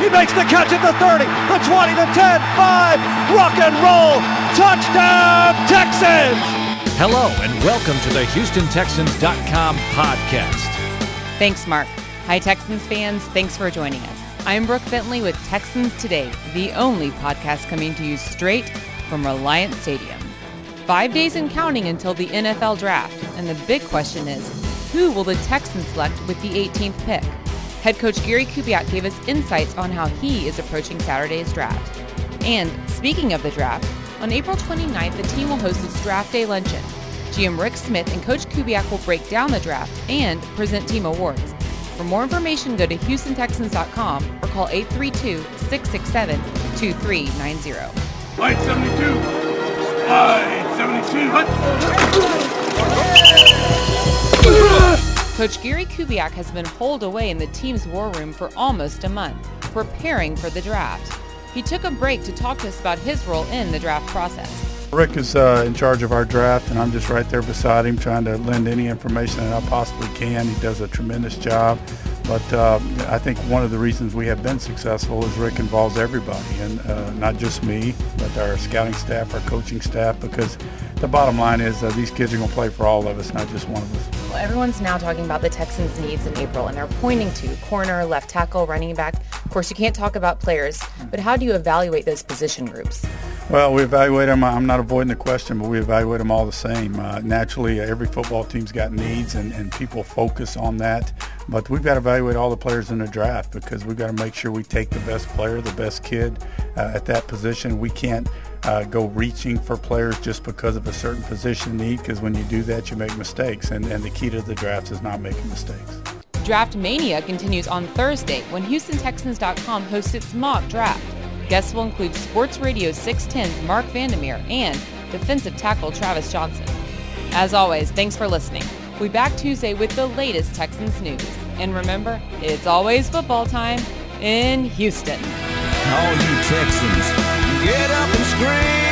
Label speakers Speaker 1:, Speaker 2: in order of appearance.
Speaker 1: He makes the catch at the 30, the 20, the 10, 5. Rock and roll. Touchdown, Texans.
Speaker 2: Hello and welcome to the HoustonTexans.com podcast.
Speaker 3: Thanks, Mark. Hi, Texans fans. Thanks for joining us. I'm Brooke Bentley with Texans Today, the only podcast coming to you straight from Reliant Stadium. 5 days and counting until the NFL draft, and the big question is, who will the Texans select with the 18th pick? Head coach Gary Kubiak gave us insights on how he is approaching Saturday's draft. And speaking of the draft, on April 29th, the team will host its Draft Day Luncheon. GM Rick Smith and Coach Kubiak will break down the draft and present team awards. For more information, go to HoustonTexans.com or call 832-667-2390.
Speaker 4: Flight 72! Flight 72!
Speaker 3: Coach Gary Kubiak has been holed away in the team's war room for almost a month, preparing for the draft. He took a break to talk to us about his role in the draft process.
Speaker 5: Rick is in charge of our draft, and I'm just right there beside him trying to lend any information that I possibly can. He does a tremendous job. But I think one of the reasons we have been successful is Rick involves everybody, and not just me, but our scouting staff, our coaching staff, because the bottom line is these kids are going to play for all of us, not just one of us.
Speaker 3: Well, everyone's now talking about the Texans' needs in April, and they're pointing to corner, left tackle, running back. Of course, you can't talk about players, but how do you evaluate those position groups?
Speaker 5: Well, we evaluate them. I'm not avoiding the question, but we evaluate them all the same. Naturally, every football team's got needs, and people focus on that. But we've got to evaluate all the players in the draft because we've got to make sure we take the best player, the best kid at that position. We can't go reaching for players just because of a certain position need, because when you do that, you make mistakes. And the key to the draft is not making mistakes.
Speaker 3: Draft Mania continues on Thursday when HoustonTexans.com hosts its mock draft. Guests will include Sports Radio 610's Mark Vandermeer and defensive tackle Travis Johnson. As always, thanks for listening. We'll be back Tuesday with the latest Texans news. And remember, it's always football time in Houston.
Speaker 6: All you Texans, get up and scream.